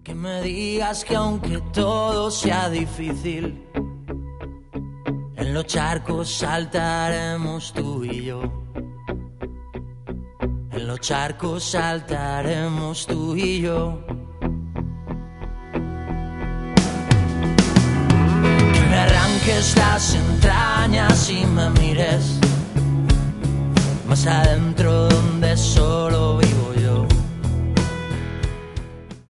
Que me digas que aunque todo sea difícil, en los charcos saltaremos tú y yo. En los charcos saltaremos tú y yo. Que me arranques las entrañas y me mires más adentro donde solo